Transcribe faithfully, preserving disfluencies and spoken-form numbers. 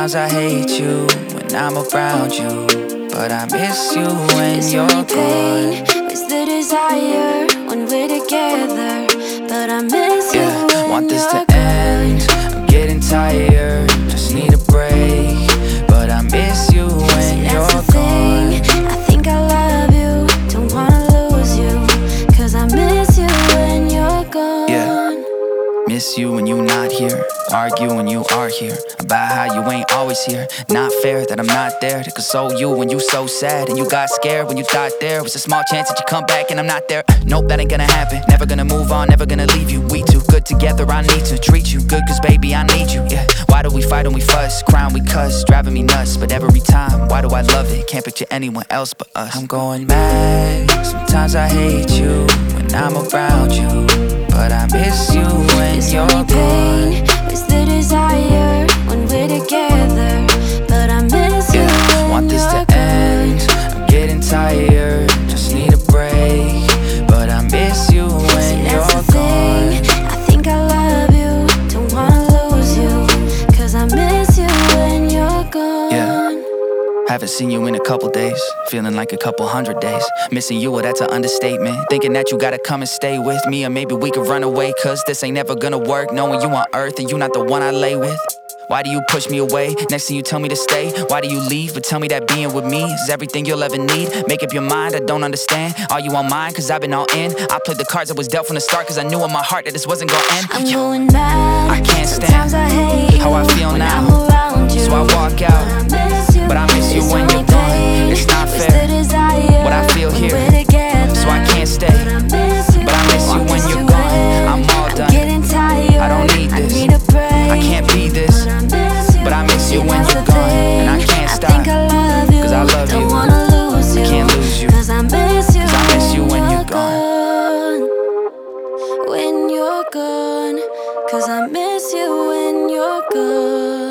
Sometimes I hate you when I'm around you, but I miss you when It's you're only gone. pain, it's the desire when we're together, but I miss you Yeah, when want this you're to end. I'm getting tired, just need a break, but I miss you when See, you're that's the gone. thing, I think I love you, don't wanna lose you, cause I miss you when you're gone. Yeah, miss you when you not here, argue when you are here, about how you ain't always here. Not fair that I'm not there to console you when you so sad, and you got scared when you thought there was a small chance that you come back and I'm not there. Nope, that ain't gonna happen, never gonna move on, never gonna leave you. We too good together, I need to treat you good, cause baby I need you. Yeah, why do we fight and we fuss, cry and we cuss, driving me nuts, but every time, why do I love it? Can't picture anyone else but us. I'm going mad, sometimes I hate you when I'm around you, but I miss you when It's you're only pain, gone. it's the desire when we're together, but I miss you Yeah, when want this you're to end. I'm getting tired, just need a break, but I miss you when See, you're that's the gone. thing, I think I love you, don't wanna lose you, cause I miss you when you're gone. Yeah, haven't seen you in a couple days, feeling like a couple hundred days. Missing you, well that's an understatement. Thinking that you gotta come and stay with me, or maybe we could run away, cause this ain't never gonna work, knowing you on earth and you not the one I lay with. Why do you push me away? Next thing you tell me to stay. Why do you leave but tell me that being with me is everything you'll ever need? Make up your mind, I don't understand. Are you on mine? Cause I've been all in. I played the cards that was dealt from the start, cause I knew in my heart that this wasn't gonna end. I'm going mad, I can't stand sometimes I hate how I you feel when now. I'm around you, So I walk out, but I miss you, but I miss you It's when only you're gone. pain, It's not it's fair, the desire what I feel when here. we're together, So I can't stay, but I miss you, but I miss you want when this you're to gone. end. I'm all I'm done, getting tired, I don't need this. I need a break, I can't be this, but I miss you, but I miss you See, when that's you're the gone. And I thing, can't I stop, think I love you, cause I love don't you. wanna lose you, I can't lose you, cause I miss you, cause I miss you when you're gone. When you're gone, cause I miss you when you're gone.